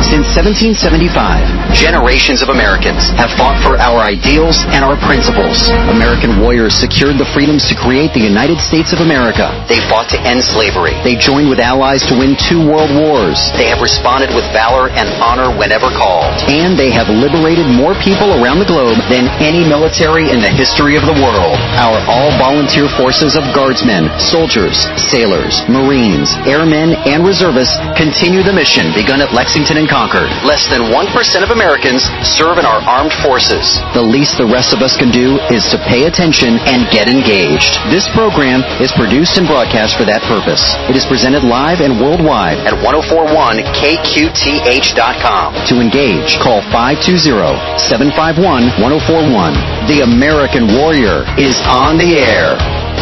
Since 1775, generations of Americans have fought for our ideals and our principles. American warriors secured the freedoms to create the United States of America. They fought to end slavery. They joined with allies to win 2 world wars. They have responded with valor and honor whenever called. And they have liberated more people around the globe than any military in the history of the world. Our all-volunteer forces of guardsmen, soldiers, sailors, Marines, airmen, and reservists continue the mission begun at Lexington and Concord. Less than 1% of Americans serve in our armed forces. The least the rest of us can do is to pay attention and get engaged. This program is produced and broadcast for that purpose. It is presented live and worldwide at 1041kqth.com. To engage, call 520-751-1041. The American Warrior is on the air.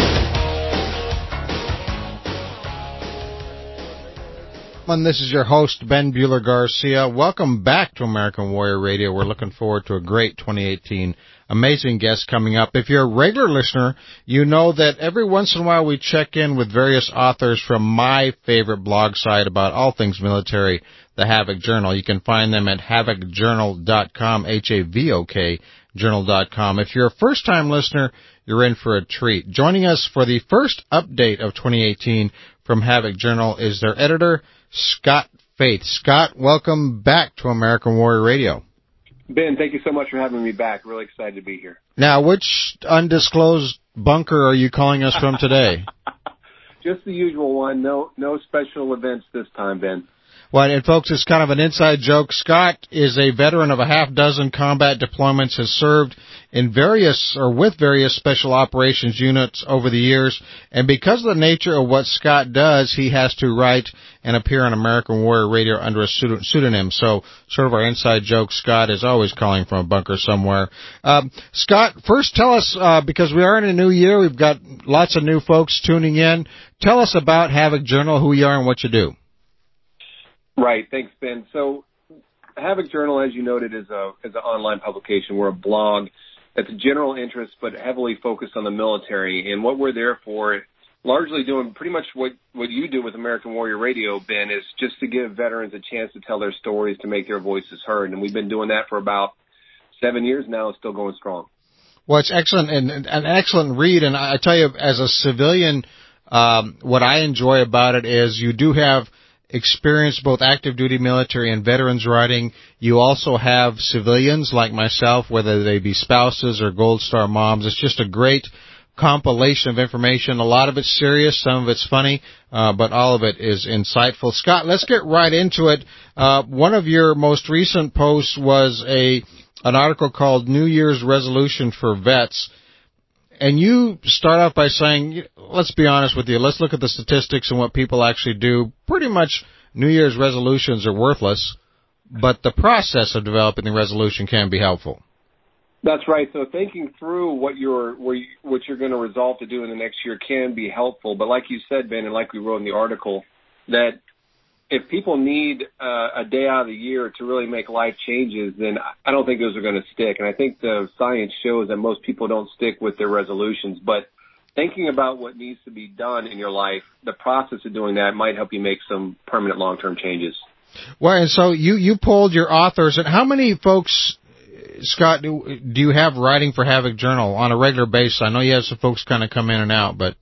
This is your host, Ben Buehler-Garcia. Welcome back to American Warrior Radio. We're looking forward to a great 2018. Amazing guests coming up. If you're a regular listener, you know that every once in a while we check in with various authors from my favorite blog site about all things military, the Havoc Journal. You can find them at havocjournal.com, Havok journal.com. If you're a first-time listener, you're in for a treat. Joining us for the first update of 2018 from Havoc Journal is their editor, Scott Faith. Scott, welcome back to American Warrior Radio. Ben, thank you so much for having me back. Really excited to be here. Now, which undisclosed bunker are you calling us from today? Just the usual one. No special events this time, Ben. Well, and folks, it's kind of an inside joke. Scott is a veteran of a half dozen combat deployments, has served in with various special operations units over the years, and because of the nature of what Scott does, he has to write and appear on American Warrior Radio under a pseudonym. So, sort of our inside joke, Scott is always calling from a bunker somewhere. Scott, first tell us, because we are in a new year, we've got lots of new folks tuning in. Tell us about Havoc Journal, who you are and what you do. Right. Thanks, Ben. So Havoc Journal, as you noted, is an online publication. We're a blog that's a general interest but heavily focused on the military. And what we're there for, largely doing pretty much what you do with American Warrior Radio, Ben, is just to give veterans a chance to tell their stories, to make their voices heard. And we've been doing that for about 7 years now. It's still going strong. Well, it's excellent and an excellent read. And I tell you, as a civilian, what I enjoy about it is you do have experienced both active duty military and veterans writing. You also have civilians like myself, whether they be spouses or Gold Star moms. It's just a great compilation of information. A lot of it's serious, some of it's funny, but all of it is insightful. Scott, let's get right into it. One of your most recent posts was an article called New Year's Resolution for Vets. And you start off by saying, let's be honest with you, let's look at the statistics and what people actually do. Pretty much New Year's resolutions are worthless, but the process of developing the resolution can be helpful. That's right. So thinking through what you're going to resolve to do in the next year can be helpful. But like you said, Ben, and like we wrote in the article, that if people need a day out of the year to really make life changes, then I don't think those are going to stick. And I think the science shows that most people don't stick with their resolutions. But thinking about what needs to be done in your life, the process of doing that might help you make some permanent long-term changes. Well, and so you polled your authors. And how many folks, Scott, do you have writing for Havoc Journal on a regular basis? I know you have some folks kind of come in and out, but...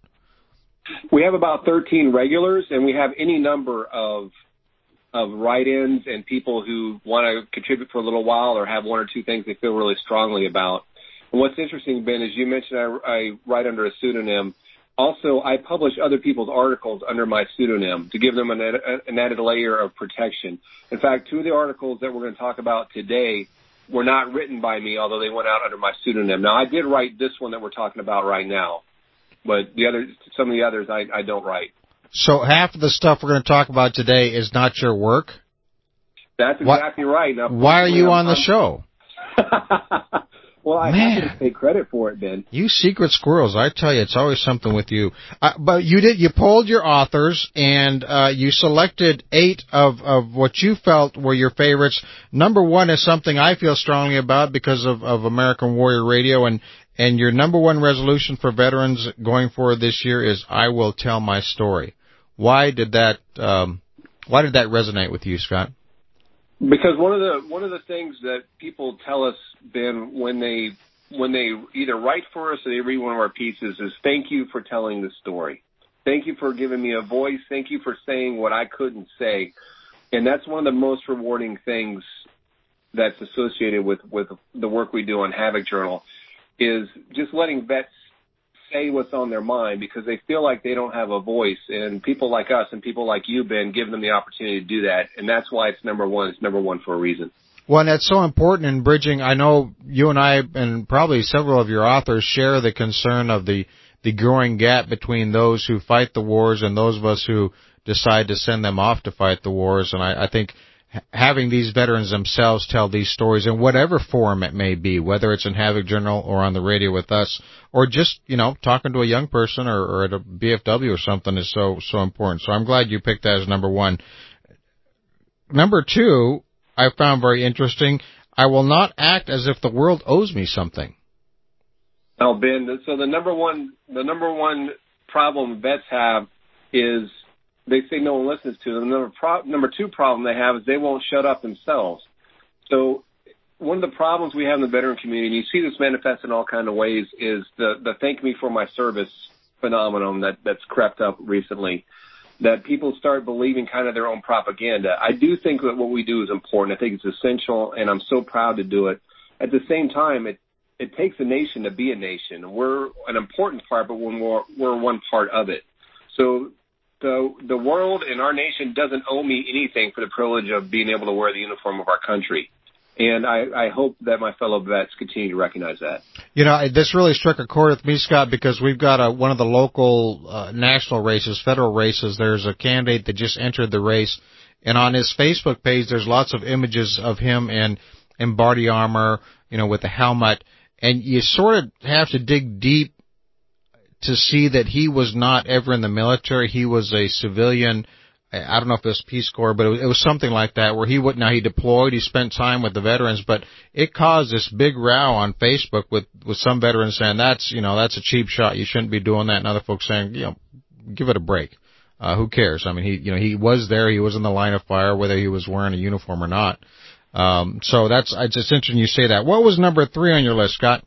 We have about 13 regulars, and we have any number of write-ins and people who want to contribute for a little while or have one or two things they feel really strongly about. And what's interesting, Ben, as you mentioned, I write under a pseudonym. Also, I publish other people's articles under my pseudonym to give them an added layer of protection. In fact, 2 of the articles that we're going to talk about today were not written by me, although they went out under my pseudonym. Now, I did write this one that we're talking about right now. But some of the others, I don't write. So half of the stuff we're going to talk about today is not your work? That's exactly right. Now, why are you on the show? Well, I have to take credit for it, Ben. You secret squirrels, I tell you, it's always something with you. But you polled your authors, and you selected 8 of what you felt were your favorites. Number 1 is something I feel strongly about because of American Warrior Radio, and your number 1 resolution for veterans going forward this year is I will tell my story. Why did that resonate with you, Scott? Because one of the things that people tell us, Ben, when they either write for us or they read one of our pieces is thank you for telling the story. Thank you for giving me a voice. Thank you for saying what I couldn't say. And that's one of the most rewarding things that's associated with the work we do on Havoc Journal is just letting vets say what's on their mind because they feel like they don't have a voice. And people like us and people like you, Ben, give them the opportunity to do that. And that's why it's number one. It's number one for a reason. Well, and that's so important in bridging. I know you and I and probably several of your authors share the concern of the growing gap between those who fight the wars and those of us who decide to send them off to fight the wars. And I think having these veterans themselves tell these stories in whatever form it may be, whether it's in Havoc Journal or on the radio with us, or just, talking to a young person or at a BFW or something is so important. So I'm glad you picked that as number one. Number two, I found very interesting. I will not act as if the world owes me something. Oh, Ben, so the number one problem vets have is they say no one listens to them. Number two problem they have is they won't shut up themselves. So one of the problems we have in the veteran community, and you see this manifest in all kinds of ways, is the thank me for my service phenomenon that's crept up recently, that people start believing kind of their own propaganda. I do think that what we do is important. I think it's essential, and I'm so proud to do it. At the same time, it takes a nation to be a nation. We're an important part, but we're one part of it. So the world and our nation doesn't owe me anything for the privilege of being able to wear the uniform of our country. And I hope that my fellow vets continue to recognize that. This really struck a chord with me, Scott, because we've got one of the local national races, federal races. There's a candidate that just entered the race, and on his Facebook page, there's lots of images of him in body armor, with a helmet, and you sort of have to dig deep to see that he was not ever in the military. He was a civilian. I don't know if it was Peace Corps, but it was something like that where he deployed, he spent time with the veterans, but it caused this big row on Facebook with some veterans saying that's a cheap shot. You shouldn't be doing that. And other folks saying, give it a break. Who cares? I mean, he was there. He was in the line of fire, whether he was wearing a uniform or not. So it's interesting you say that. What was number 3 on your list, Scott?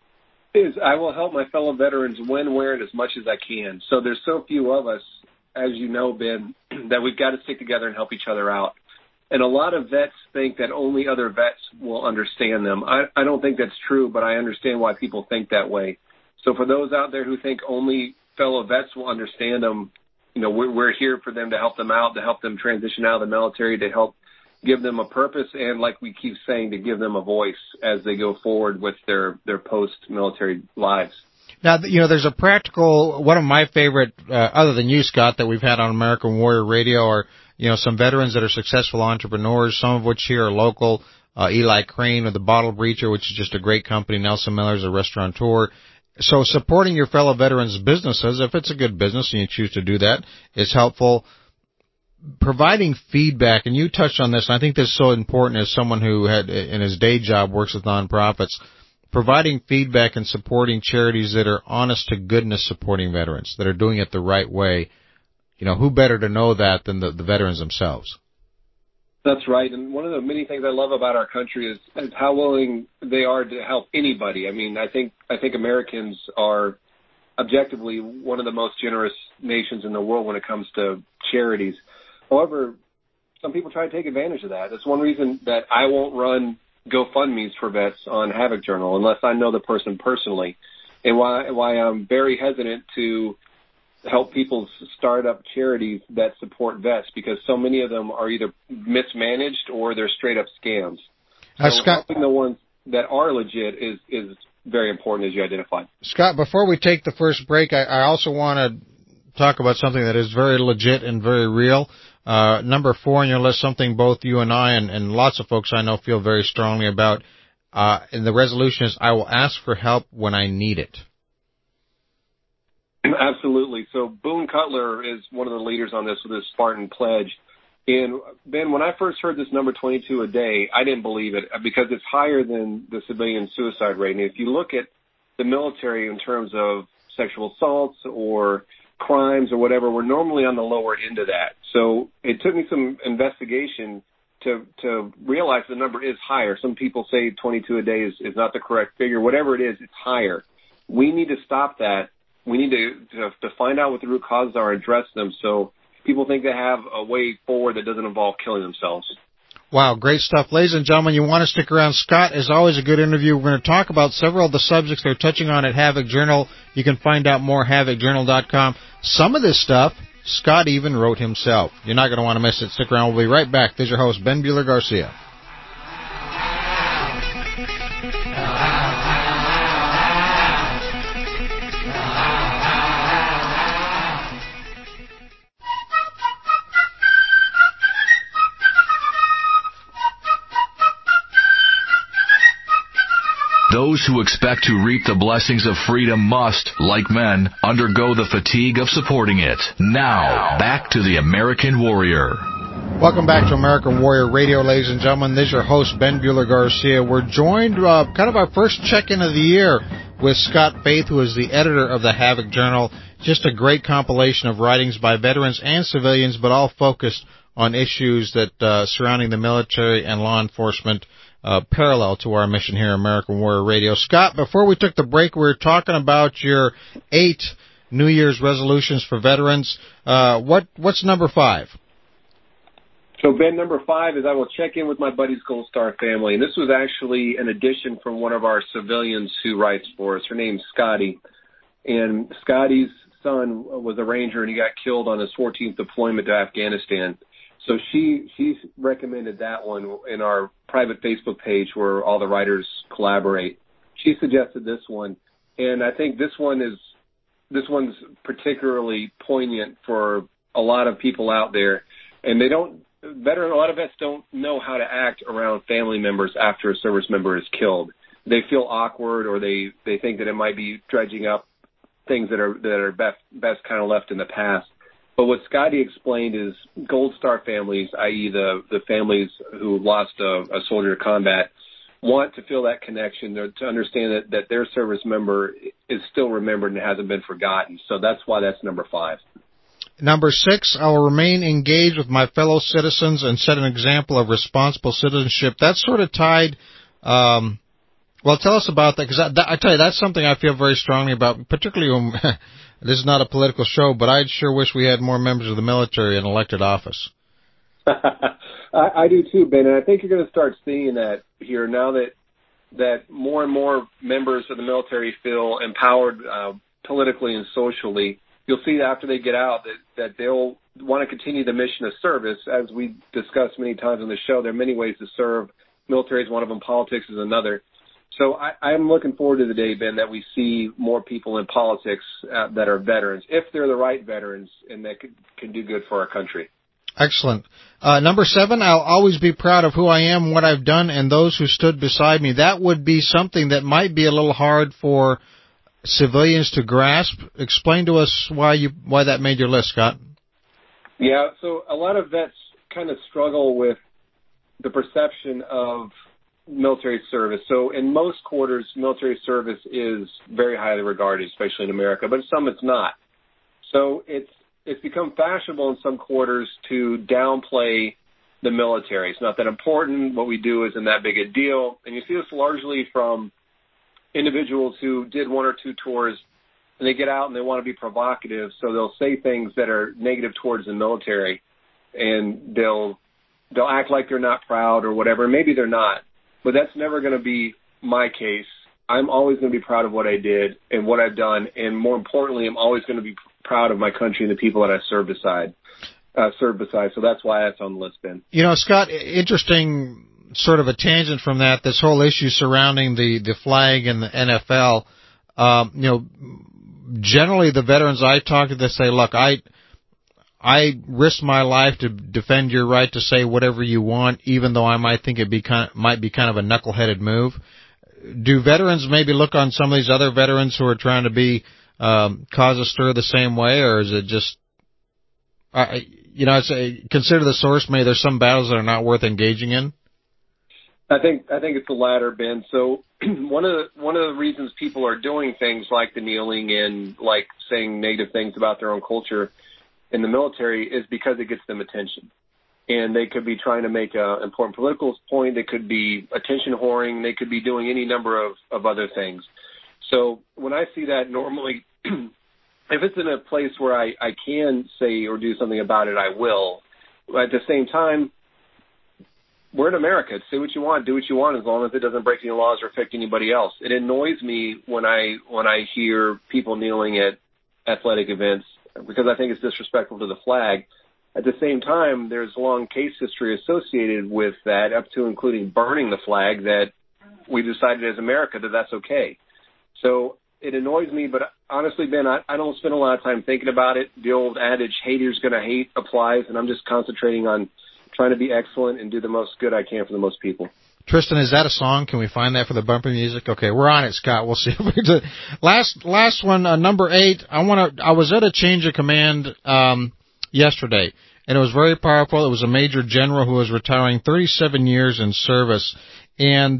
I will help my fellow veterans win, wear it as much as I can. So there's so few of us, as you know, Ben, that we've got to stick together and help each other out. And a lot of vets think that only other vets will understand them. I don't think that's true, but I understand why people think that way. So for those out there who think only fellow vets will understand them, we're here for them to help them out, to help them transition out of the military, to help give them a purpose, and like we keep saying, to give them a voice as they go forward with their post-military lives. Now, there's a practical, one of my favorite, other than you, Scott, that we've had on American Warrior Radio are, some veterans that are successful entrepreneurs, some of which here are local. Eli Crane of the Bottle Breacher, which is just a great company. Nelson Miller's a restaurateur. So supporting your fellow veterans' businesses, if it's a good business and you choose to do that, is helpful. Providing feedback, and you touched on this, and I think this is so important as someone who had, in his day job, works with nonprofits, providing feedback and supporting charities that are honest to goodness supporting veterans, that are doing it the right way. Who better to know that than the veterans themselves? That's right. And one of the many things I love about our country is how willing they are to help anybody. I mean, I think Americans are objectively one of the most generous nations in the world when it comes to charities. However, some people try to take advantage of that. That's one reason that I won't run GoFundMe's for vets on Havoc Journal unless I know the person personally, and why I'm very hesitant to help people start up charities that support vets, because so many of them are either mismanaged or they're straight up scams. So helping the ones that are legit is very important, as you identified. Scott, before we take the first break, I also want to talk about something that is very legit and very real. Number 4 on your list, something both you and I and lots of folks I know feel very strongly about. And the resolution is, I will ask for help when I need it. Absolutely. So Boone Cutler is one of the leaders on this with his Spartan Pledge. And, Ben, when I first heard this number 22 a day, I didn't believe it because it's higher than the civilian suicide rate. And if you look at the military in terms of sexual assaults or crimes or whatever, we're normally on the lower end of that. So it took me some investigation to realize the number is higher. Some people say 22 a day is not the correct figure. Whatever it is, it's higher. We need to stop that. We need to find out what the root causes are and address them so people think they have a way forward that doesn't involve killing themselves. Wow, great stuff. Ladies and gentlemen, you want to stick around. Scott is always a good interview. We're going to talk about several of the subjects they're touching on at Havoc Journal. You can find out more at HavocJournal.com. Some of this stuff Scott even wrote himself. You're not going to want to miss it. Stick around. We'll be right back. This is your host, Ben Bueller-Garcia. Those who expect to reap the blessings of freedom must, like men, undergo the fatigue of supporting it. Now, back to the American Warrior. Welcome back to American Warrior Radio, ladies and gentlemen. This is your host, Ben Bueller-Garcia. We're joined, kind of our first check-in of the year with Scott Faith, who is the editor of the Havoc Journal. Just a great compilation of writings by veterans and civilians, but all focused on issues that surrounding the military and law enforcement, parallel to our mission here at American Warrior Radio. Scott, before we took the break, we were talking about your 8 New Year's resolutions for veterans. What's number 5? So, Ben, number 5 is I will check in with my buddy's Gold Star family. And this was actually an addition from one of our civilians who writes for us. Her name's Scotty. And Scotty's son was a Ranger, and he got killed on his 14th deployment to Afghanistan. So she recommended that one in our private Facebook page where all the writers collaborate. She suggested this one, and I think this one's particularly poignant for a lot of people out there. And a lot of vets don't know how to act around family members after a service member is killed. They feel awkward, or they think that it might be dredging up things that are best kind of left in the past. But what Scotty explained is Gold Star families, i.e. the families who lost a soldier to combat, want to feel that connection, to understand that their service member is still remembered and hasn't been forgotten. So that's why that's number 5. Number 6, I will remain engaged with my fellow citizens and set an example of responsible citizenship. That's sort of tied. Well, tell us about that, because I tell you, that's something I feel very strongly about, particularly when this is not a political show, but I sure wish we had more members of the military in elected office. I do too, Ben, and I think you're going to start seeing that here now that more and more members of the military feel empowered politically and socially. You'll see that after they get out that they'll want to continue the mission of service. As we discussed many times on the show, there are many ways to serve. Military is one of them. Politics is another. So I'm looking forward to the day, Ben, that we see more people in politics that are veterans, if they're the right veterans and that can do good for our country. Excellent. Number 7, I'll always be proud of who I am, what I've done, and those who stood beside me. That would be something that might be a little hard for civilians to grasp. Explain to us why that made your list, Scott. Yeah, so a lot of vets kind of struggle with the perception of military service. So in most quarters, military service is very highly regarded, especially in America, but some it's not. So it's become fashionable in some quarters to downplay the military. It's not that important. What we do isn't that big a deal. And you see this largely from individuals who did 1 or 2 tours, and they get out and they want to be provocative, so they'll say things that are negative towards the military, and they'll act like they're not proud or whatever. Maybe they're not. But that's never going to be my case. I'm always going to be proud of what I did and what I've done, and more importantly, I'm always going to be proud of my country and the people that I serve beside. So that's why that's on the list, Ben. You know, Scott, interesting sort of a tangent from that, this whole issue surrounding the flag and the NFL. Generally the veterans I talk to, they say, look, I risk my life to defend your right to say whatever you want, even though I might think might be kind of a knuckleheaded move. Do veterans maybe look on some of these other veterans who are trying to be cause a stir the same way, or is it just consider the source? Maybe there's some battles that are not worth engaging in. I think it's the latter, Ben. So one of the reasons people are doing things like the kneeling and like saying negative things about their own culture in the military is because it gets them attention. and they could be trying to make an important political point. They could be attention whoring. They could be doing any number of other things. So when I see that, normally, if it's in a place where I can say or do something about it, I will. But at the same time, we're in America. Say what you want, do what you want, as long as it doesn't break any laws or affect anybody else. It annoys me when I hear people kneeling at athletic events, because I think it's disrespectful to the flag. At the same time, there's a long case history associated with that, up to including burning the flag, that we decided as America that that's okay. So it annoys me, but honestly, Ben, I don't spend a lot of time thinking about it. The old adage, haters gonna hate, applies, and I'm just concentrating on trying to be excellent and do the most good I can for the most people. Tristan, is that a song? Can we find that for the bumper music? Okay, we're on it, Scott. We'll see if we can do it. Last one, number 8. I was at a change of command yesterday, and it was very powerful. It was a major general who was retiring, 37 years in service, and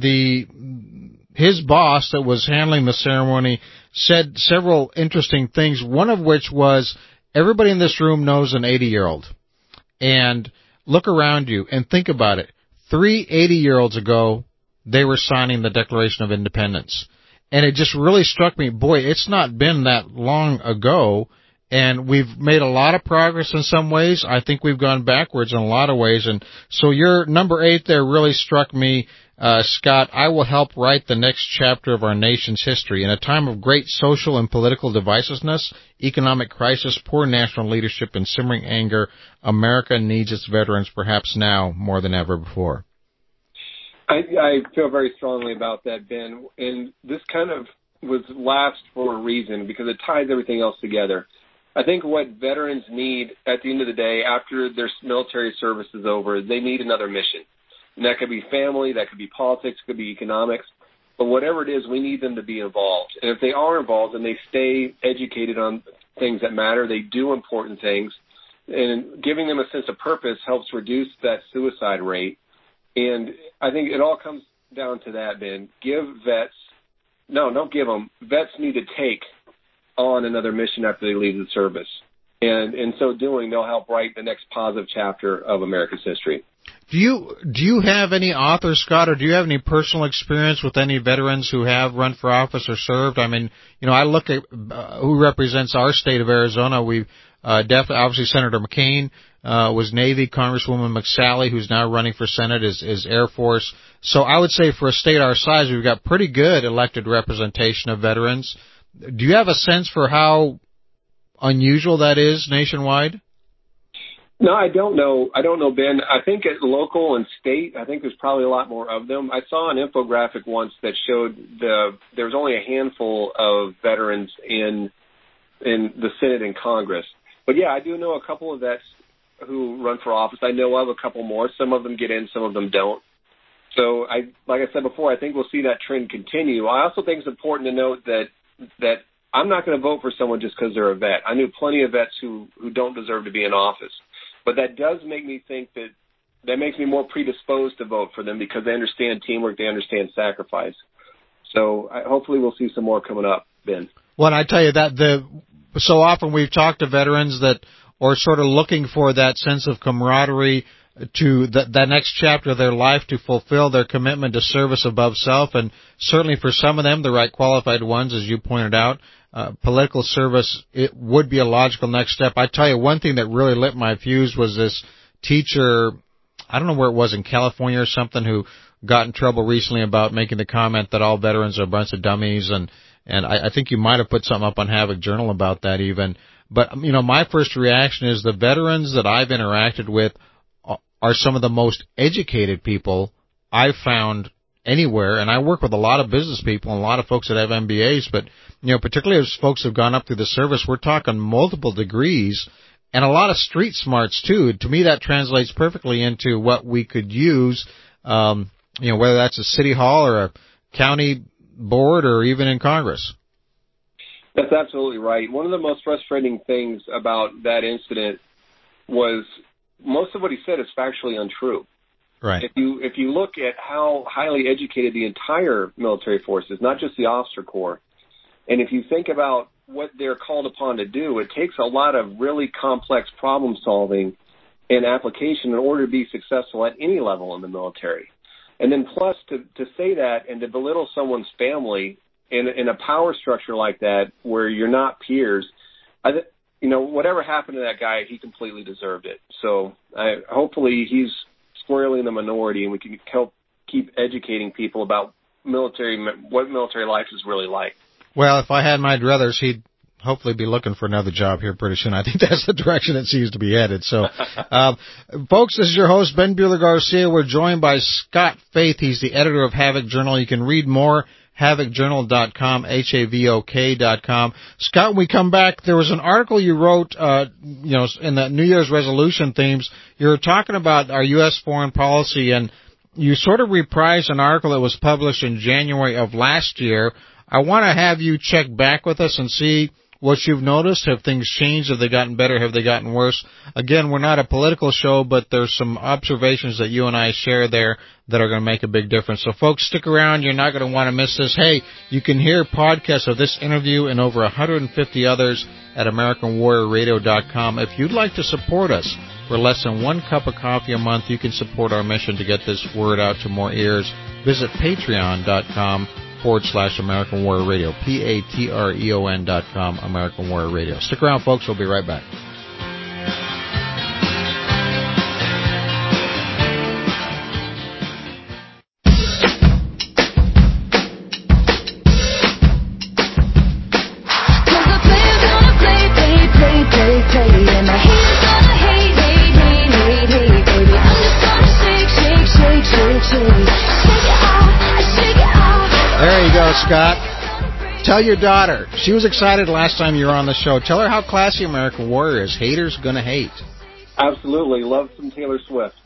his boss that was handling the ceremony said several interesting things, one of which was, everybody in this room knows an 80-year-old. And look around you and think about it. 3 80-year-olds ago, they were signing the Declaration of Independence. And it just really struck me, boy, it's not been that long ago, and we've made a lot of progress in some ways. I think we've gone backwards in a lot of ways. And so your number 8 there really struck me, Scott. I will help write the next chapter of our nation's history. In a time of great social and political divisiveness, economic crisis, poor national leadership, and simmering anger, America needs its veterans perhaps now more than ever before. I feel very strongly about that, Ben. And this kind of was last for a reason, because it ties everything else together. I think what veterans need at the end of the day, after their military service is over, they need another mission. And that could be family, that could be politics, it could be economics. But whatever it is, we need them to be involved. And if they are involved and they stay educated on things that matter, they do important things, and giving them a sense of purpose helps reduce that suicide rate. And I think it all comes down to that, Ben. Don't give them. Vets need to take on another mission after they leave the service. And in so doing, they'll help write the next positive chapter of America's history. Do you have any authors, Scott, or do you have any personal experience with any veterans who have run for office or served? I mean, I look at who represents our state of Arizona. We've definitely, obviously, Senator McCain was Navy. Congresswoman McSally, who's now running for Senate, is Air Force. So I would say for a state our size, we've got pretty good elected representation of veterans. Do you have a sense for how unusual that is nationwide? No, I don't know. Ben. I think at local and state, I think there's probably a lot more of them. I saw an infographic once that showed there was only a handful of veterans in the Senate and Congress. But yeah, I do know a couple of vets who run for office. I know of a couple more. Some of them get in, some of them don't. So like I said before, I think we'll see that trend continue. I also think it's important to note that I'm not going to vote for someone just because they're a vet. I knew plenty of vets who don't deserve to be in office. But that does make me think that makes me more predisposed to vote for them, because they understand teamwork, they understand sacrifice. So hopefully we'll see some more coming up, Ben. Well, I tell you that so often we've talked to veterans that are sort of looking for that sense of camaraderie to that next chapter of their life, to fulfill their commitment to service above self. And certainly for some of them, the right qualified ones, as you pointed out, political service, it would be a logical next step. I tell you, one thing that really lit my fuse was this teacher, I don't know where it was, in California or something, who got in trouble recently about making the comment that all veterans are a bunch of dummies. And I think you might have put something up on Havoc Journal about that even. But, my first reaction is the veterans that I've interacted with are some of the most educated people I've found anywhere. And I work with a lot of business people and a lot of folks that have MBAs, but, particularly as folks have gone up through the service, we're talking multiple degrees and a lot of street smarts too. To me, that translates perfectly into what we could use, whether that's a city hall or a county board or even in Congress. That's absolutely right. One of the most frustrating things about that incident was most of what he said is factually untrue. Right. If you look at how highly educated the entire military force is, not just the officer corps, and if you think about what they're called upon to do, it takes a lot of really complex problem solving and application in order to be successful at any level in the military. And then plus to say that and to belittle someone's family in a power structure like that where you're not peers, whatever happened to that guy, he completely deserved it. So hopefully he's squarely in the minority and we can help keep educating people about what military life is really like. Well, if I had my druthers, he'd hopefully be looking for another job here pretty soon. I think that's the direction it seems to be headed. So, folks, this is your host, Ben Buehler-Garcia. We're joined by Scott Faith. He's the editor of Havoc Journal. You can read more, havocjournal.com, HAVOK.com. Scott, when we come back, there was an article you wrote, in the New Year's resolution themes. You were talking about our U.S. foreign policy, and you sort of reprised an article that was published in January of last year. I want to have you check back with us and see what you've noticed. Have things changed? Have they gotten better? Have they gotten worse? Again, we're not a political show, but there's some observations that you and I share there that are going to make a big difference. So, folks, stick around. You're not going to want to miss this. Hey, you can hear podcasts of this interview and over 150 others at AmericanWarriorRadio.com. If you'd like to support us for less than 1 cup of coffee a month, you can support our mission to get this word out to more ears. Visit Patreon.com/American Warrior Radio, Patreon.com, American Warrior Radio. Stick around, folks. We'll be right back. There you go, Scott. Tell your daughter. She was excited last time you were on the show. Tell her how classy American Warrior is. Haters gonna hate. Absolutely. Love some Taylor Swift.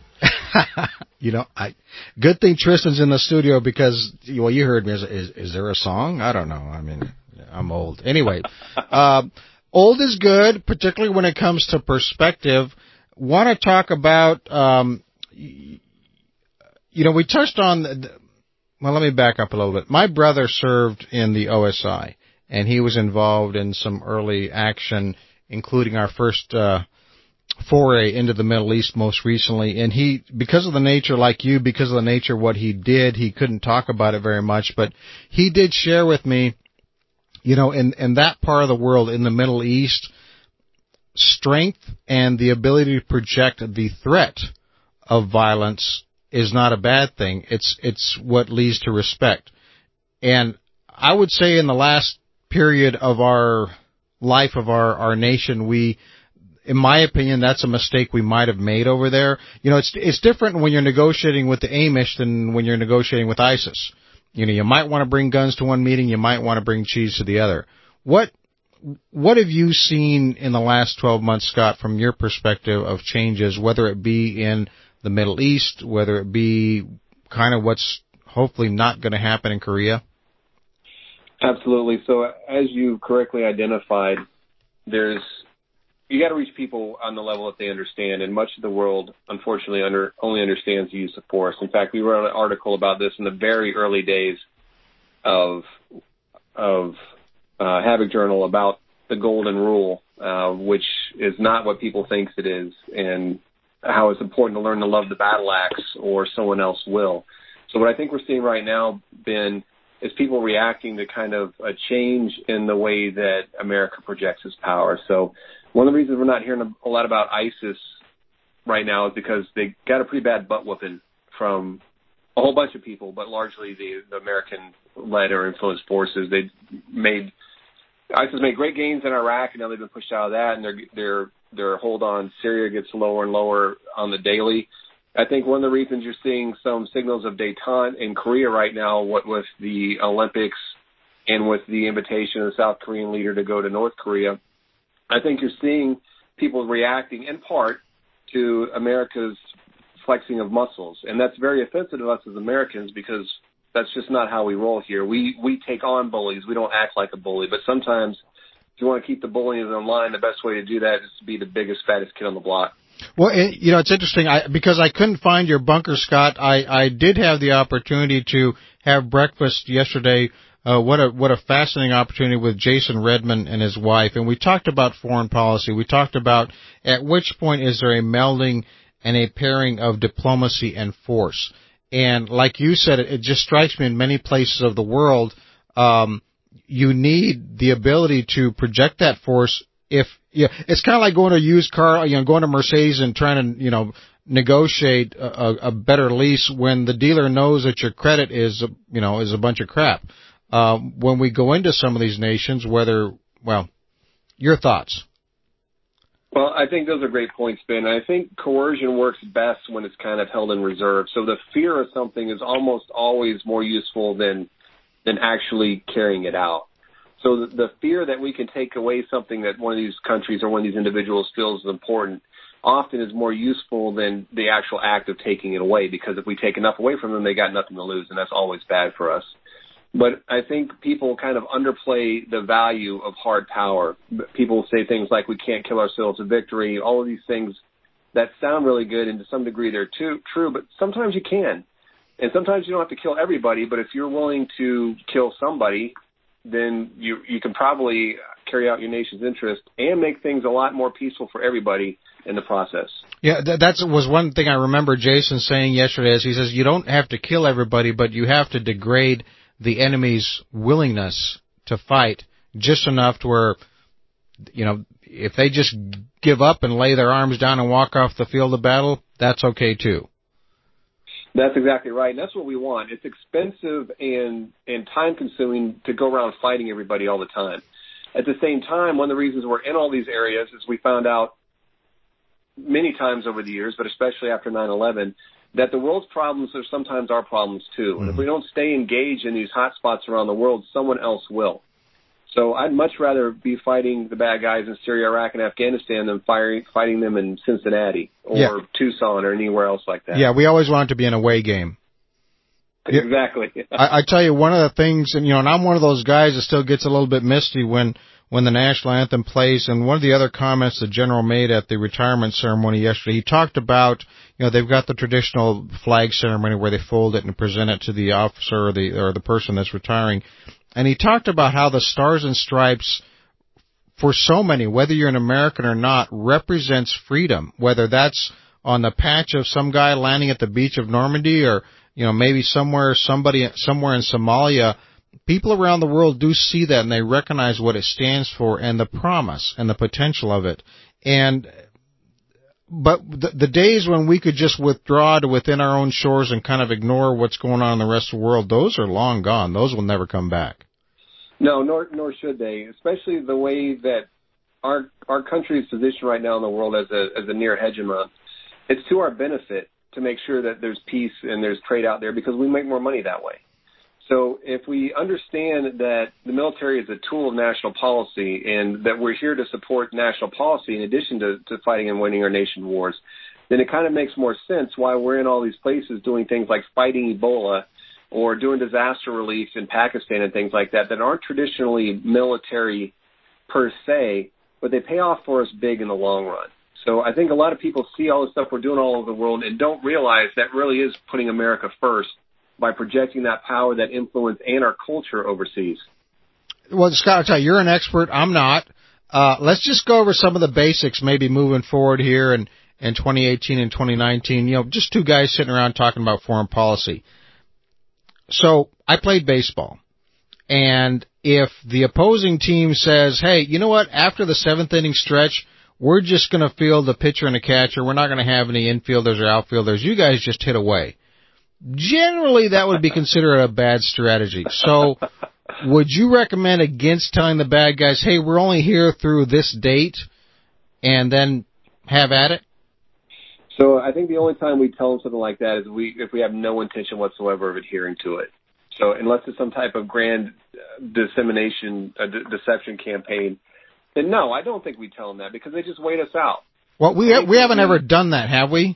Good thing Tristan's in the studio because, well, you heard me. Is there a song? I don't know. I mean, I'm old. Anyway, old is good, particularly when it comes to perspective. Want to talk about, we touched on well, let me back up a little bit. My brother served in the OSI, and he was involved in some early action, including our first foray into the Middle East most recently. And he, because of the nature of what he did, he couldn't talk about it very much, but he did share with me, in that part of the world, in the Middle East, strength and the ability to project the threat of violence is not a bad thing. It's what leads to respect. And I would say in the last period of our life of our nation, in my opinion, that's a mistake we might have made over there. It's different when you're negotiating with the Amish than when you're negotiating with ISIS. You might want to bring guns to one meeting, you might want to bring cheese to the other. What have you seen in the last 12 months, Scott, from your perspective of changes, whether it be in the Middle East, whether it be kind of what's hopefully not going to happen in Korea? Absolutely. So as you correctly identified, you got to reach people on the level that they understand, and much of the world, unfortunately, only understands the use of force. In fact, we wrote an article about this in the very early days of Havoc Journal about the golden rule, which is not what people think it is, and how it's important to learn to love the battle axe or someone else will. So what I think we're seeing right now, Ben, is people reacting to kind of a change in the way that America projects its power. So one of the reasons we're not hearing a lot about ISIS right now is because they got a pretty bad butt whooping from a whole bunch of people, but largely the American-led or influenced forces. ISIS made great gains in Iraq, and now they've been pushed out of that, and their hold on Syria gets lower and lower on the daily. I think one of the reasons you're seeing some signals of détente in Korea right now, what with the Olympics and with the invitation of the South Korean leader to go to North Korea, I think you're seeing people reacting in part to America's flexing of muscles. And that's very offensive to us as Americans because that's just not how we roll here. We take on bullies. We don't act like a bully. But sometimes if you want to keep the bullying in line, the best way to do that is to be the biggest, fattest kid on the block. Well, it's interesting because I couldn't find your bunker, Scott. I did have the opportunity to have breakfast yesterday What a fascinating opportunity with Jason Redman and his wife. And we talked about foreign policy. We talked about at which point is there a melding and a pairing of diplomacy and force. And like you said, it just strikes me in many places of the world, you need the ability to project that force. It's kind of like going to a used car, going to Mercedes and trying to, negotiate a better lease when the dealer knows that your credit is a bunch of crap. When we go into some of these nations, your thoughts? Well, I think those are great points, Ben. I think coercion works best when it's kind of held in reserve. So the fear of something is almost always more useful than actually carrying it out. So the fear that we can take away something that one of these countries or one of these individuals feels is important often is more useful than the actual act of taking it away, because if we take enough away from them, they got nothing to lose, and that's always bad for us. But I think people kind of underplay the value of hard power. People say things like, we can't kill ourselves to victory, all of these things that sound really good, and to some degree they're true, but sometimes you can. And sometimes you don't have to kill everybody, but if you're willing to kill somebody, then you can probably carry out your nation's interest and make things a lot more peaceful for everybody in the process. Yeah, that was one thing I remember Jason saying yesterday. Is he says you don't have to kill everybody, but you have to degrade the enemy's willingness to fight just enough to where, if they just give up and lay their arms down and walk off the field of battle, that's okay too. That's exactly right, and that's what we want. It's expensive and time-consuming to go around fighting everybody all the time. At the same time, one of the reasons we're in all these areas is we found out many times over the years, but especially after 9/11, that the world's problems are sometimes our problems too. Mm-hmm. And if we don't stay engaged in these hot spots around the world, someone else will. So I'd much rather be fighting the bad guys in Syria, Iraq, and Afghanistan than fighting them in Cincinnati or Tucson or anywhere else like that. Yeah, we always want it to be an away game. Exactly. I tell you, one of the things, and I'm one of those guys that still gets a little bit misty when the national anthem plays. And one of the other comments the general made at the retirement ceremony yesterday, he talked about, they've got the traditional flag ceremony where they fold it and present it to the officer or the person that's retiring. And he talked about how the Stars and Stripes, for so many, whether you're an American or not, represents freedom, whether that's on the patch of some guy landing at the beach of Normandy or, maybe somewhere in Somalia. People around the world do see that, and they recognize what it stands for and the promise and the potential of it. But the days when we could just withdraw to within our own shores and kind of ignore what's going on in the rest of the world, those are long gone. Those will never come back. No, nor should they, especially the way that our country is positioned right now in the world as a near hegemon. It's to our benefit to make sure that there's peace and there's trade out there, because we make more money that way. So if we understand that the military is a tool of national policy and that we're here to support national policy in addition to fighting and winning our nation wars, then it kind of makes more sense why we're in all these places doing things like fighting Ebola or doing disaster relief in Pakistan and things like that aren't traditionally military per se, but they pay off for us big in the long run. So I think a lot of people see all the stuff we're doing all over the world and don't realize that really is putting America first by projecting that power, that influence, and our culture overseas. Well, Scott, I'll tell you, you're an expert. I'm not. Let's just go over some of the basics maybe moving forward here in 2018 and 2019. Just two guys sitting around talking about foreign policy. So I played baseball. And if the opposing team says, hey, you know what, after the seventh inning stretch, we're just going to field the pitcher and a catcher. We're not going to have any infielders or outfielders. You guys just hit away. Generally, that would be considered a bad strategy. So would you recommend against telling the bad guys, hey, we're only here through this date, and then have at it? So I think the only time we tell them something like that is if we have no intention whatsoever of adhering to it. So unless it's some type of grand deception campaign, then no, I don't think we tell them that, because they just wait us out. Well, we haven't ever done that, have we?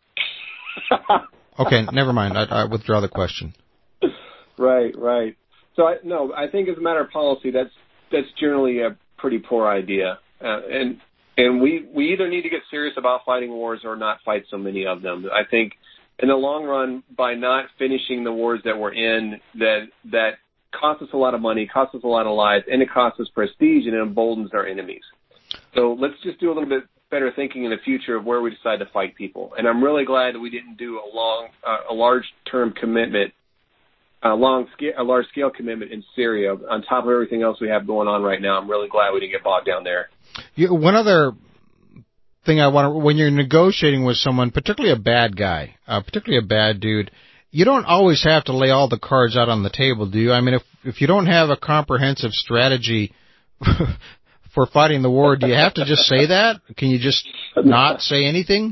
Okay, never mind. I withdraw the question. Right. So I think as a matter of policy, that's generally a pretty poor idea. And we either need to get serious about fighting wars or not fight so many of them. I think in the long run, by not finishing the wars that we're in, that costs us a lot of money, costs us a lot of lives, and it costs us prestige, and it emboldens our enemies. So let's just do a little bit better thinking in the future of where we decide to fight people. And I'm really glad that we didn't do a large-term commitment, a large-scale commitment in Syria on top of everything else we have going on right now. I'm really glad we didn't get bogged down there. One other thing when you're negotiating with someone, particularly a bad guy, particularly a bad dude, you don't always have to lay all the cards out on the table, do you? I mean, if you don't have a comprehensive strategy for fighting the war, do you have to just say that? Can you just not say anything?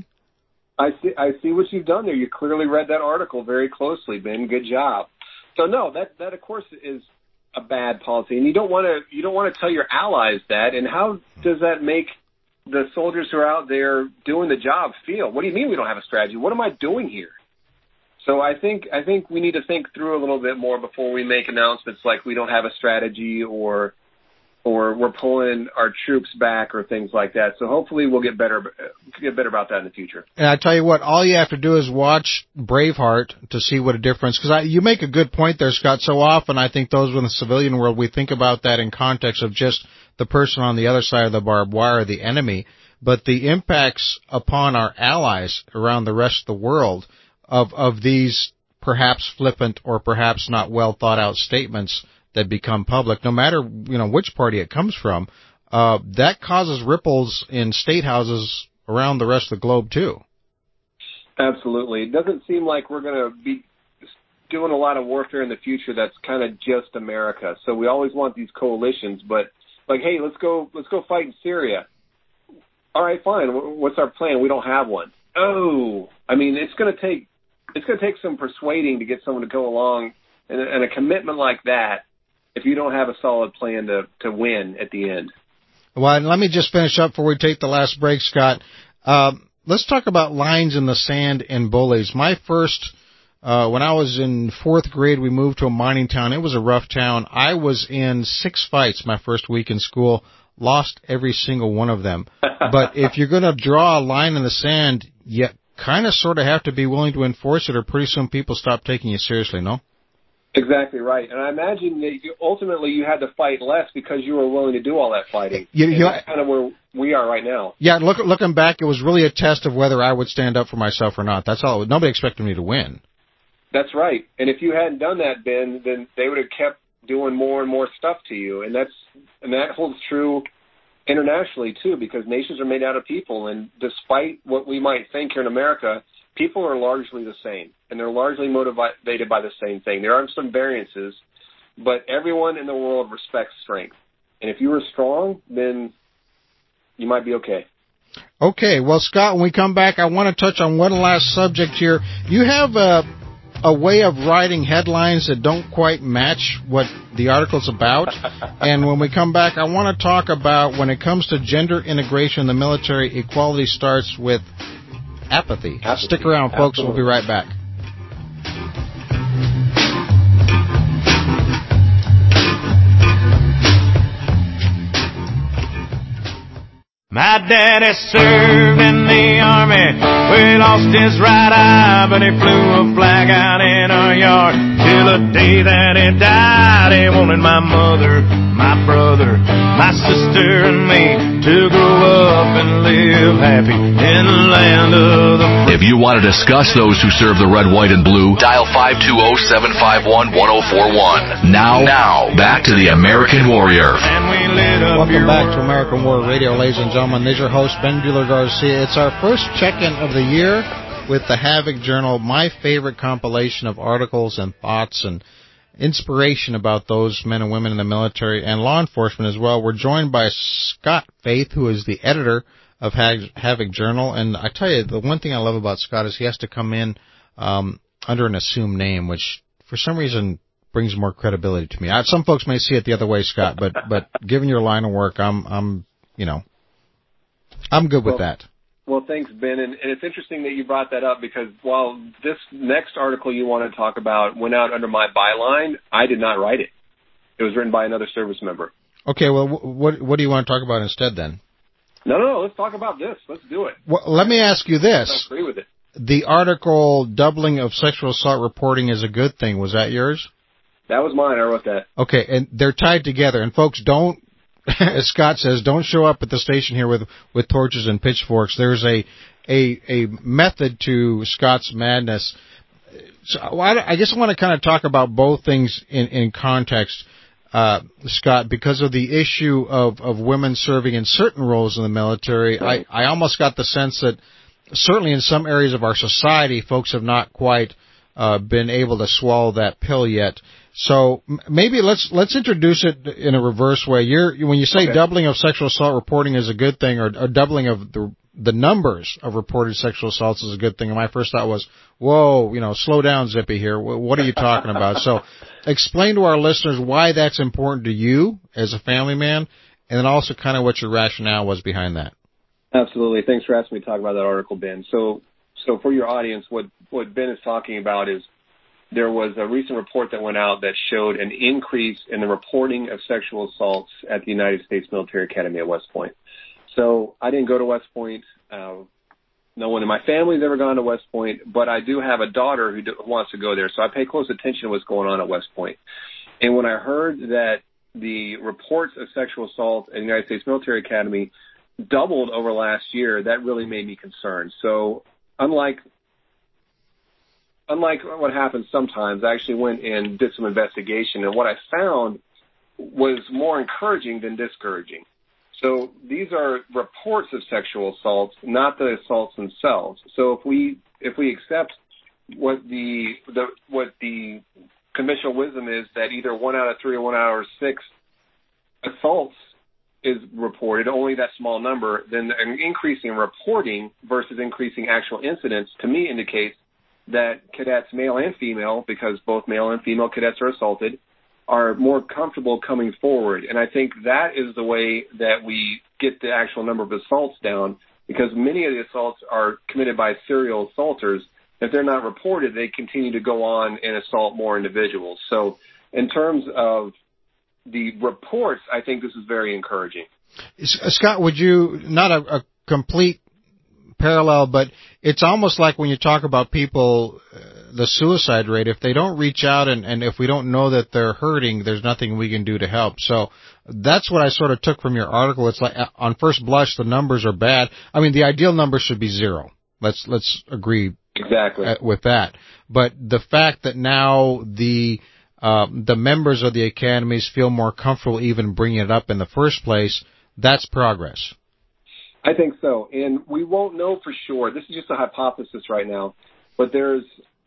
I see what you've done there. You clearly read that article very closely, Ben. Good job. So no, that of course is a bad policy, and you don't want to tell your allies that. And how does that make the soldiers who are out there doing the job feel? What do you mean we don't have a strategy? What am I doing here? So I think we need to think through a little bit more before we make announcements like we don't have a strategy or we're pulling our troops back or things like that. So hopefully we'll get better about that in the future. And I tell you what, all you have to do is watch Braveheart to see what a difference, because you make a good point there, Scott. So often I think those in the civilian world, we think about that in context of just the person on the other side of the barbed wire, the enemy, but the impacts upon our allies around the rest of the world of these perhaps flippant or perhaps not well thought out statements that become public, no matter, which party it comes from, that causes ripples in state houses around the rest of the globe too. Absolutely. It doesn't seem like we're going to be doing a lot of warfare in the future that's kind of just America. So we always want these coalitions, but like, hey, let's go fight in Syria. All right, fine. What's our plan? We don't have one. Oh, I mean, it's going to take some persuading to get someone to go along, and a commitment like that, if you don't have a solid plan to win at the end. Well, let me just finish up before we take the last break, Scott. Let's talk about lines in the sand and bullies. My first, when I was in 4th grade, we moved to a mining town. It was a rough town. I was in 6 fights my first week in school, lost every single one of them. But if you're going to draw a line in the sand, you kind of sort of have to be willing to enforce it, or pretty soon people stop taking you seriously, no? Exactly right. And I imagine that ultimately you had to fight less because you were willing to do all that fighting. That's kind of where we are right now. Yeah, looking back, it was really a test of whether I would stand up for myself or not. That's all. Nobody expected me to win. That's right. And if you hadn't done that, Ben, then they would have kept doing more and more stuff to you. And that holds true internationally, too, because nations are made out of people. And despite what we might think here in America, people are largely the same, and they're largely motivated by the same thing. There are some variances, but everyone in the world respects strength. And if you were strong, then you might be okay. Okay. Well, Scott, when we come back, I want to touch on one last subject here. You have a way of writing headlines that don't quite match what the article's about. And when we come back, I want to talk about when it comes to gender integration in the military, equality starts with apathy. Stick around, folks. Absolutely. We'll be right back. My daddy served in the army, where he lost his right eye, but he flew a flag out in our yard. Till the day that he died, he wanted my mother, my brother, my sister, and me to grow up and live happy in the land of the free. If you want to discuss those who serve the red, white, and blue, dial 520-751-1041. Now, back to the American Warrior. Welcome back to American Warrior Radio, ladies and gentlemen. This is your host, Ben Buehler-Garcia. It's our first check-in of the year with the Havoc Journal, my favorite compilation of articles and thoughts and inspiration about those men and women in the military and law enforcement as well. We're joined by Scott Faith, who is the editor of Havoc Journal. And I tell you, the one thing I love about Scott is he has to come in under an assumed name, which for some reason brings more credibility to me. Some folks may see it the other way, Scott, but given your line of work, I'm good with that. Well, thanks, Ben. And it's interesting that you brought that up, because while this next article you want to talk about went out under my byline, I did not write it. It was written by another service member. Okay, well, what do you want to talk about instead then? No, let's talk about this. Let's do it. Well, let me ask you this. I agree with it. The article, doubling of sexual assault reporting is a good thing. Was that yours? That was mine. I wrote that. Okay, and they're tied together. And folks, don't, as Scott says, don't show up at the station here with torches and pitchforks. There's a method to Scott's madness. So I just want to kind of talk about both things in context, Scott, because of the issue of women serving in certain roles in the military. Right. I almost got the sense that certainly in some areas of our society, folks have not quite been able to swallow that pill yet. So maybe let's introduce it in a reverse way. When you say doubling of sexual assault reporting is a good thing, or doubling of the numbers of reported sexual assaults is a good thing, and my first thought was, whoa, slow down, Zippy here. What are you talking about? So explain to our listeners why that's important to you as a family man, and then also kind of what your rationale was behind that. Absolutely. Thanks for asking me to talk about that article, Ben. So for your audience, what Ben is talking about is there was a recent report that went out that showed an increase in the reporting of sexual assaults at the United States Military Academy at West Point. So I didn't go to West Point. No one in my family's ever gone to West Point, but I do have a daughter who wants to go there. So I pay close attention to what's going on at West Point. And when I heard that the reports of sexual assault at the United States Military Academy doubled over last year, that really made me concerned. So unlike what happens sometimes, I actually went and did some investigation, and what I found was more encouraging than discouraging. So these are reports of sexual assaults, not the assaults themselves. So if we accept what the conventional wisdom is, that either 1 out of 3 or 1 out of 6 assaults is reported, only that small number, then an increase in reporting versus increasing actual incidents, to me, indicates that cadets, male and female, because both male and female cadets are assaulted, are more comfortable coming forward. And I think that is the way that we get the actual number of assaults down, because many of the assaults are committed by serial assaulters. If they're not reported, they continue to go on and assault more individuals. So in terms of the reports, I think this is very encouraging. Scott, would you, not a complete parallel, but it's almost like when you talk about people, the suicide rate, if they don't reach out and if we don't know that they're hurting, there's nothing we can do to help. So that's what I sort of took from your article. It's like, on first blush, the numbers are bad. I mean, the ideal number should be 0. Let's agree exactly with that. But the fact that now the members of the academies feel more comfortable even bringing it up in the first place, that's progress. I think so, and we won't know for sure. This is just a hypothesis right now, but there's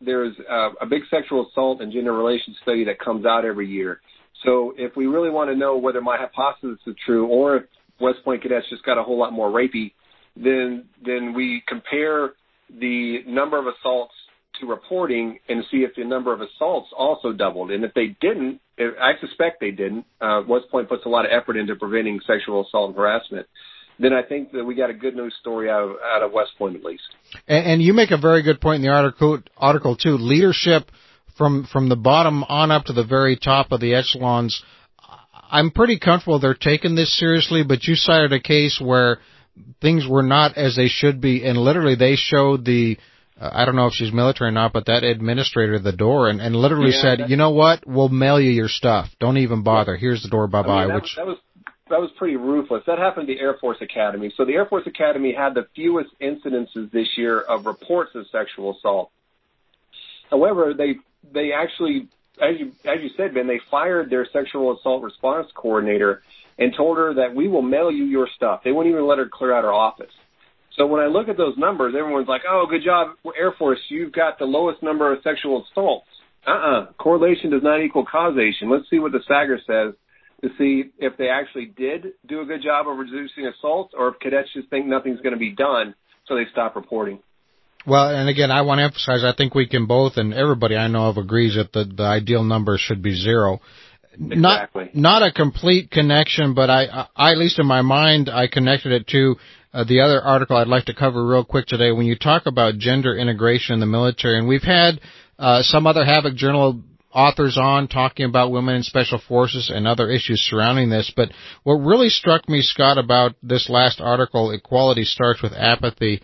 a big sexual assault and gender relations study that comes out every year. So if we really want to know whether my hypothesis is true or if West Point cadets just got a whole lot more rapey, then we compare the number of assaults to reporting and see if the number of assaults also doubled. And if they didn't, I suspect they didn't, West Point puts a lot of effort into preventing sexual assault and harassment, then I think that we got a good news story out of West Point at least. And you make a very good point in the article too. Leadership from the bottom on up to the very top of the echelons. I'm pretty comfortable they're taking this seriously, but you cited a case where things were not as they should be, and literally they showed the I don't know if she's military or not, but that administrator the door and literally said, you know what, we'll mail you your stuff. Don't even bother. Here's the door, bye-bye. That was pretty ruthless. That happened at the Air Force Academy. So the Air Force Academy had the fewest incidences this year of reports of sexual assault. However, they actually, as you said, Ben, they fired their sexual assault response coordinator and told her that we will mail you your stuff. They wouldn't even let her clear out her office. So when I look at those numbers, everyone's like, oh, good job, Air Force, you've got the lowest number of sexual assaults. Correlation does not equal causation. Let's see what the SAGR says to see if they actually did do a good job of reducing assaults or if cadets just think nothing's going to be done, so they stop reporting. Well, and again, I want to emphasize, I think we can both, and everybody I know of agrees that the ideal number should be 0. Exactly. Not a complete connection, but I at least in my mind, I connected it to the other article I'd like to cover real quick today. When you talk about gender integration in the military, and we've had some other Havoc Journal authors on talking about women in special forces and other issues surrounding this, but what really struck me, Scott, about this last article, Equality Starts with Apathy,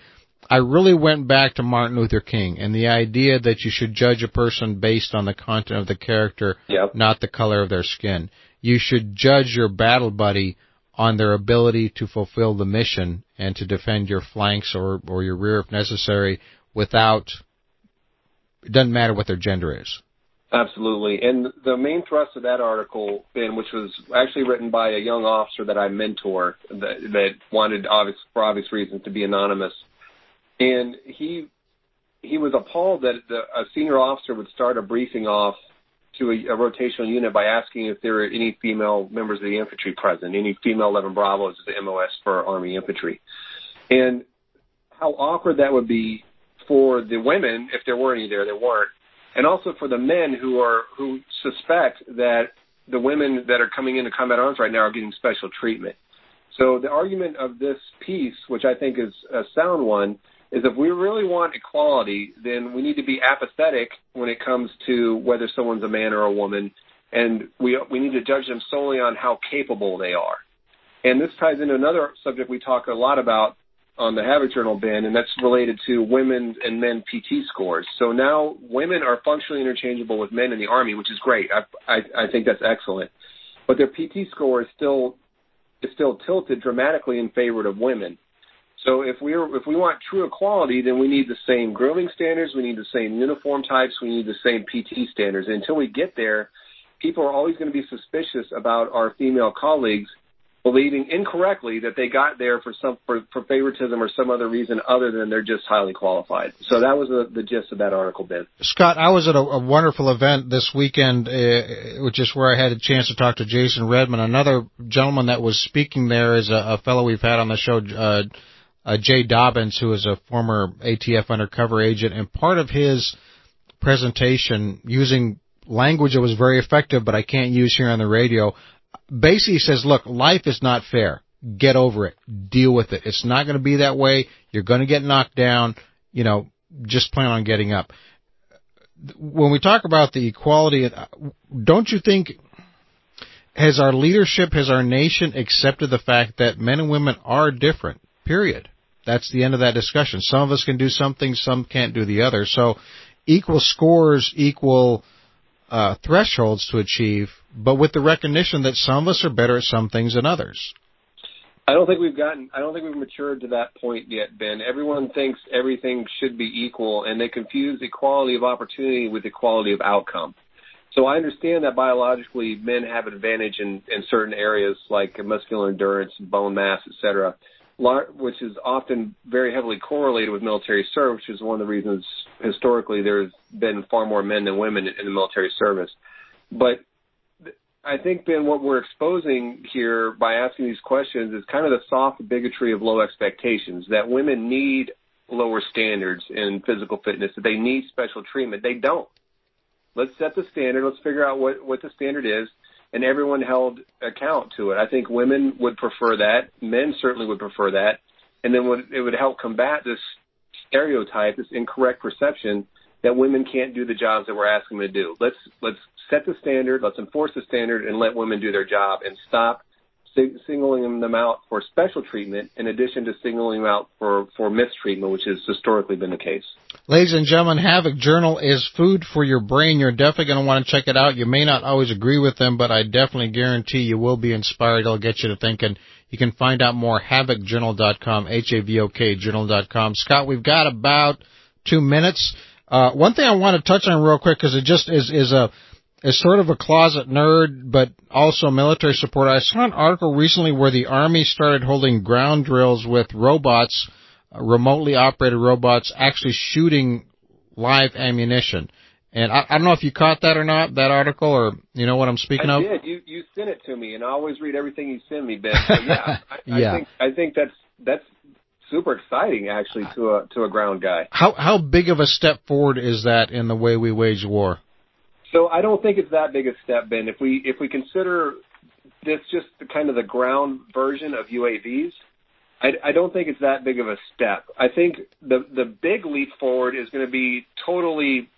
I really went back to Martin Luther King and the idea that you should judge a person based on the content of the character, not the color of their skin. You should judge your battle buddy on their ability to fulfill the mission and to defend your flanks or your rear if necessary without, it doesn't matter what their gender is. Absolutely. And the main thrust of that article, Ben, which was actually written by a young officer that I mentor that wanted, for obvious reasons, to be anonymous. And he was appalled that a senior officer would start a briefing off to a rotational unit by asking if there were any female members of the infantry present, any female 11 Bravos is the MOS for Army infantry. And how awkward that would be for the women, if there were any there weren't, and also for the men who suspect that the women that are coming into combat arms right now are getting special treatment. So the argument of this piece, which I think is a sound one, is if we really want equality, then we need to be apathetic when it comes to whether someone's a man or a woman, and we need to judge them solely on how capable they are. And this ties into another subject we talk a lot about on the Havoc Journal, Ben, and that's related to women and men PT scores. So now women are functionally interchangeable with men in the Army, which is great. I think that's excellent. But their PT score is still tilted dramatically in favor of women. So if we want true equality, then we need the same grooming standards, we need the same uniform types, we need the same PT standards. And until we get there, people are always going to be suspicious about our female colleagues, believing incorrectly that they got there for favoritism or some other reason other than they're just highly qualified. So that was the gist of that article, Ben. Scott, I was at a wonderful event this weekend, which is where I had a chance to talk to Jason Redmond. Another gentleman that was speaking there is a fellow we've had on the show, Jay Dobbins, who is a former ATF undercover agent, and part of his presentation, using language that was very effective but I can't use here on the radio, basically says, look, life is not fair. Get over it. Deal with it. It's not going to be that way. You're going to get knocked down. Just plan on getting up. When we talk about the equality, don't you think, has our leadership, has our nation accepted the fact that men and women are different, period? That's the end of that discussion. Some of us can do something, some can't do the other. So equal scores, equal thresholds to achieve, but with the recognition that some of us are better at some things than others. I don't think we've matured to that point yet, Ben. Everyone thinks everything should be equal, and they confuse equality of opportunity with equality of outcome. So I understand that biologically men have an advantage in certain areas like muscular endurance, bone mass, etc., which is often very heavily correlated with military service, which is one of the reasons historically there's been far more men than women in the military service. But I think, Ben, what we're exposing here by asking these questions is kind of the soft bigotry of low expectations, that women need lower standards in physical fitness, that they need special treatment. They don't. Let's set the standard. Let's figure out what the standard is, and everyone held account to it. I think women would prefer that. Men certainly would prefer that. And then it would help combat this stereotype, this incorrect perception that women can't do the jobs that we're asking them to do. Let's set the standard, let's enforce the standard, and let women do their job, and stop singling them out for special treatment in addition to singling them out for mistreatment, which has historically been the case. Ladies and gentlemen, Havoc Journal is food for your brain. You're definitely going to want to check it out. You may not always agree with them, but I definitely guarantee you will be inspired. It'll get you to thinking. You can find out more, havocjournal.com, Havok journal.com. Scott, we've got about 2 minutes. One thing I want to touch on real quick, because it just is sort of a closet nerd, but also military support. I saw an article recently where the Army started holding ground drills with robots, remotely operated robots, actually shooting live ammunition. And I don't know if you caught that or not, that article, or you know what I'm speaking of? I did. You sent it to me, and I always read everything you send me, Ben. So yeah, I think that's super exciting, actually, to a ground guy. How big of a step forward is that in the way we wage war? So I don't think it's that big a step, Ben. If we consider this just kind of the ground version of UAVs, I don't think it's that big of a step. I think the big leap forward is going to be totally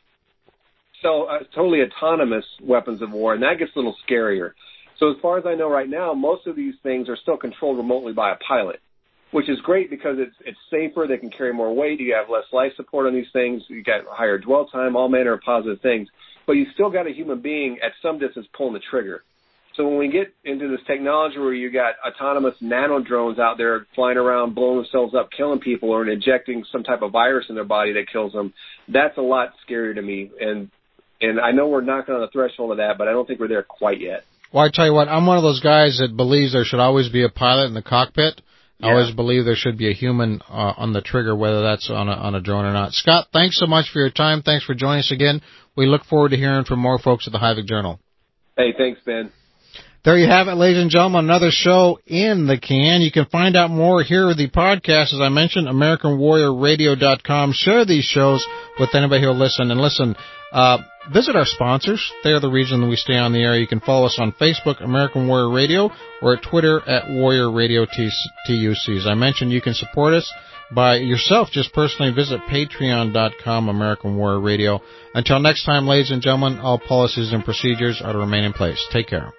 autonomous weapons of war, and that gets a little scarier. So as far as I know right now, most of these things are still controlled remotely by a pilot. which is great because it's safer. They can carry more weight. You have less life support on these things. You got higher dwell time, all manner of positive things. But you still got a human being at some distance pulling the trigger. So when we get into this technology where you got autonomous nano drones out there flying around, blowing themselves up, killing people, or injecting some type of virus in their body that kills them, that's a lot scarier to me. And I know we're knocking on the threshold of that, but I don't think we're there quite yet. Well, I tell you what, I'm one of those guys that believes there should always be a pilot in the cockpit. I always believe there should be a human on the trigger, whether that's on a drone or not. Scott, thanks so much for your time. Thanks for joining us again. We look forward to hearing from more folks at the HIVIC Journal. Hey, thanks, Ben. There you have it, ladies and gentlemen, another show in the can. You can find out more here the podcast, as I mentioned, AmericanWarriorRadio.com. Share these shows with anybody who will listen. And listen, visit our sponsors. They are the reason that we stay on the air. You can follow us on Facebook, American Warrior Radio, or at Twitter at Warrior Radio TUC. As I mentioned, you can support us by yourself. Just personally visit patreon.com, American Warrior Radio. Until next time, ladies and gentlemen, all policies and procedures are to remain in place. Take care.